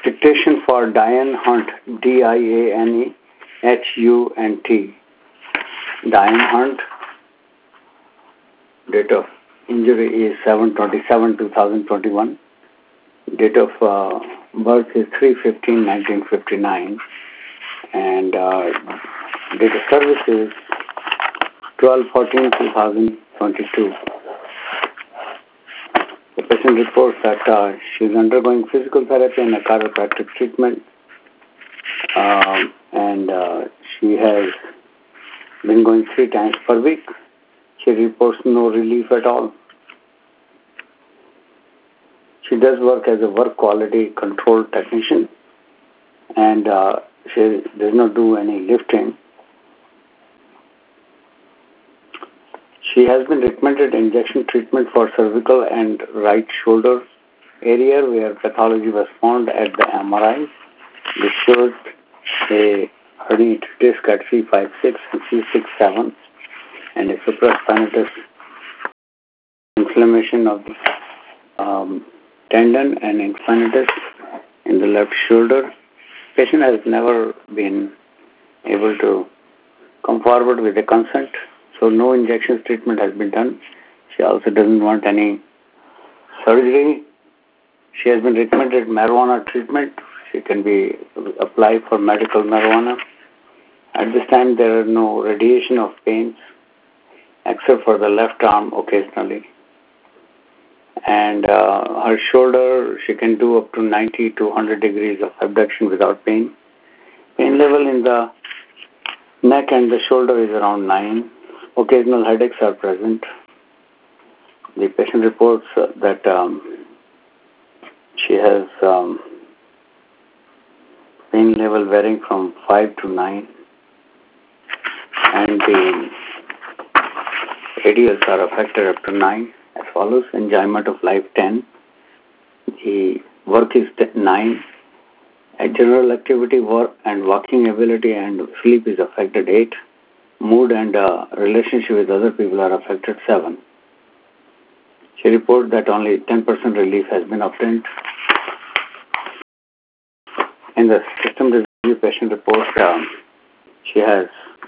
Dictation for Diane Hunt, Dianehunt. Diane Hunt, date of injury is 7/27/2021. Date of birth is 3/15/1959. And date of service is 12/14/2022. The patient reports that she is undergoing physical therapy and a chiropractic treatment, and she has been going 3 times per week. She reports no relief at all. She does work as a work quality control technician, and she does not do any lifting. She has been recommended injection treatment for cervical and right shoulder area where pathology was found at the MRI. This showed a herniated disc at C56 and C67 and a supraspinatus inflammation of the tendon and inflammation in the left shoulder. Patient has never been able to come forward with a consent, so no injection treatment has been done. She also doesn't want any surgery. She has been recommended marijuana treatment. She can be applied for medical marijuana. At this time, there are no radiation of pains except for the left arm occasionally. And her shoulder, she can do up to 90 to 100 degrees of abduction without pain. Pain level in the neck and the shoulder is around 9. Occasional headaches are present. The patient reports that she has pain level varying from 5 to 9. And the radials are affected up to 9 as follows. Enjoyment of life 10. The work is 9. A general activity, work and walking ability and sleep is affected 8. Mood and relationship with other people are affected 7. She reports that only 10% relief has been obtained. In the system review patient report, she has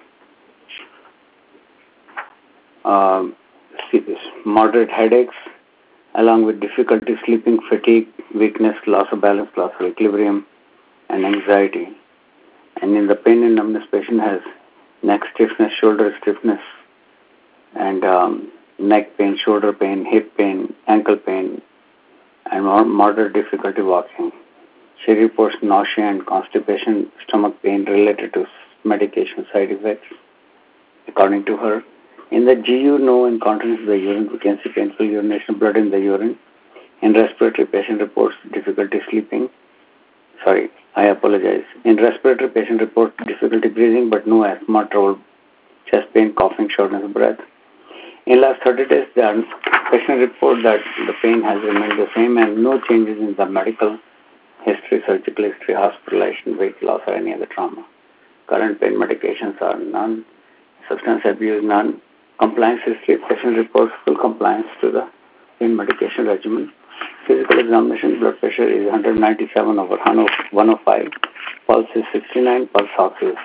moderate headaches along with difficulty sleeping, fatigue, weakness, loss of balance, loss of equilibrium, and anxiety. And in the pain and numbness, patient has neck stiffness, shoulder stiffness, and neck pain, shoulder pain, hip pain, ankle pain, and moderate difficulty walking. She reports nausea and constipation, stomach pain related to medication side effects, according to her. In the GU, no incontinence of the urine, vacancy, painful urination, blood in the urine. In respiratory, patient reports difficulty sleeping. I apologize. In respiratory, patient reports difficulty breathing, but no asthma, trouble, chest pain, coughing, shortness of breath. In last 30 days, the patient reports that the pain has remained the same and no changes in the medical history, surgical history, hospitalization, weight loss, or any other trauma. Current pain medications are none. Substance abuse, none. Compliance history, patient reports full compliance to the pain medication regimen. Physical examination, blood pressure is 197/105. Pulse is 69. Pulse ox is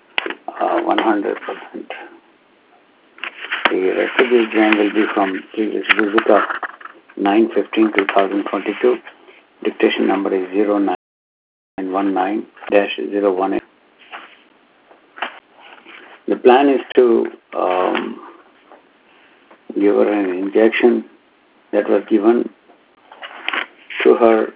100%. The rest of the exam will be from previous visit of 9/15/2022. Dictation number is 0919-018. The plan is to give her an injection that was given to her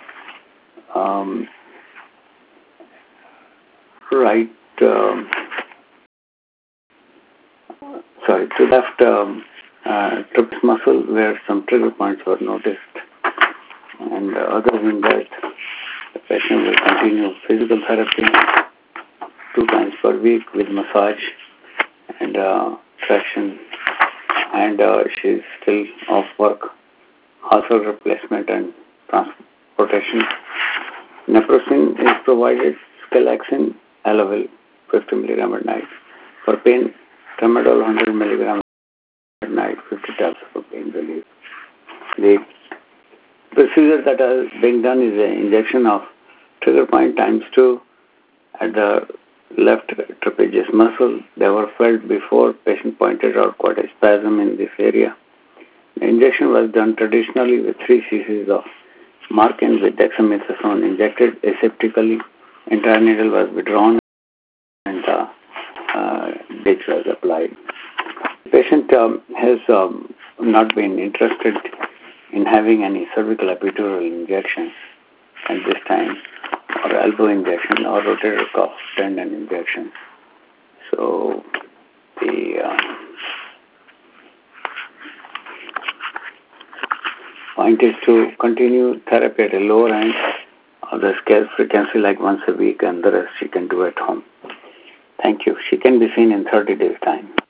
to left trapezius muscle where some trigger points were noticed. And other than that, the patient will continue physical therapy 2 times per week with massage and traction. And she is still off work, household replacement and transportation. Naproxen is provided, Scalaxin, Elavil, 50 mg at night. For pain, Tramadol, 100 mg at night, 50 tabs for pain relief. The procedure that is being done is an injection of Trigger point times 2 at the left trapezius muscle. They were felt before. Patient pointed out quite a spasm in this area. The injection was done traditionally with 3 cc's of Marken with dexamethasone injected aseptically. Entire needle was withdrawn and ditch was applied. The patient has not been interested in having any cervical epidural injection at this time, or elbow injection, or rotator cuff tendon injection. So the point is to continue therapy at a lower end of the scale frequency, like once a week, and the rest she can do at home. Thank you. She can be seen in 30 days' time.